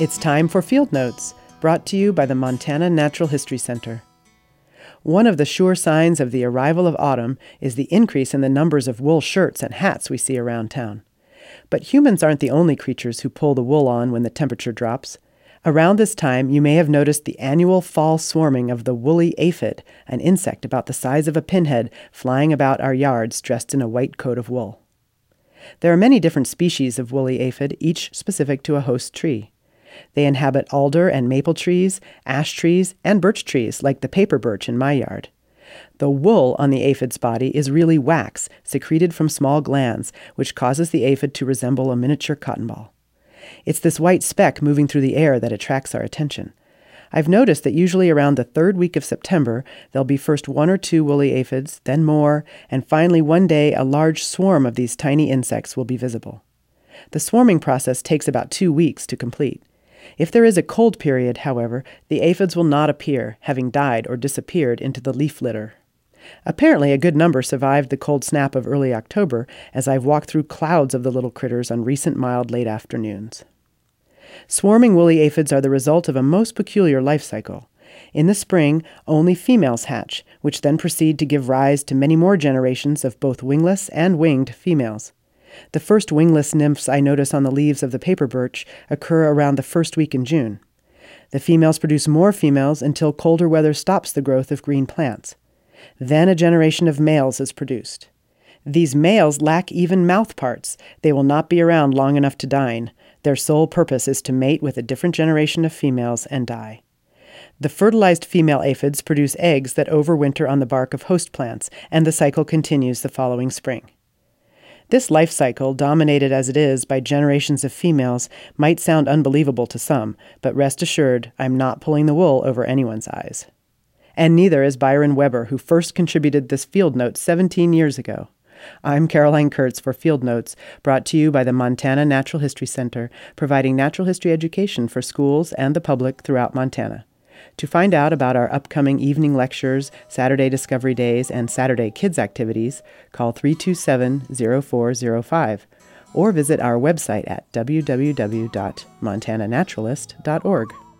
It's time for Field Notes, brought to you by the Montana Natural History Center. One of the sure signs of the arrival of autumn is the increase in the numbers of wool shirts and hats we see around town. But humans aren't the only creatures who pull the wool on when the temperature drops. Around this time, you may have noticed the annual fall swarming of the woolly aphid, an insect about the size of a pinhead flying about our yards dressed in a white coat of wool. There are many different species of woolly aphid, each specific to a host tree. They inhabit alder and maple trees, ash trees, and birch trees, like the paper birch in my yard. The wool on the aphid's body is really wax secreted from small glands, which causes the aphid to resemble a miniature cotton ball. It's this white speck moving through the air that attracts our attention. I've noticed that usually around the third week of September, there'll be first one or two woolly aphids, then more, and finally one day a large swarm of these tiny insects will be visible. The swarming process takes about 2 weeks to complete. If there is a cold period, however, the aphids will not appear, having died or disappeared into the leaf litter. Apparently, a good number survived the cold snap of early October, as I've walked through clouds of the little critters on recent mild late afternoons. Swarming woolly aphids are the result of a most peculiar life cycle. In the spring, only females hatch, which then proceed to give rise to many more generations of both wingless and winged females. The first wingless nymphs I notice on the leaves of the paper birch occur around the first week in June. The females produce more females until colder weather stops the growth of green plants. Then a generation of males is produced. These males lack even mouth parts. They will not be around long enough to dine. Their sole purpose is to mate with a different generation of females and die. The fertilized female aphids produce eggs that overwinter on the bark of host plants, and the cycle continues the following spring. This life cycle, dominated as it is by generations of females, might sound unbelievable to some, but rest assured, I'm not pulling the wool over anyone's eyes. And neither is Byron Weber, who first contributed this field note 17 years ago. I'm Caroline Kurtz for Field Notes, brought to you by the Montana Natural History Center, providing natural history education for schools and the public throughout Montana. To find out about our upcoming evening lectures, Saturday Discovery Days, and Saturday Kids activities, call 327-0405 or visit our website at www.montananaturalist.org.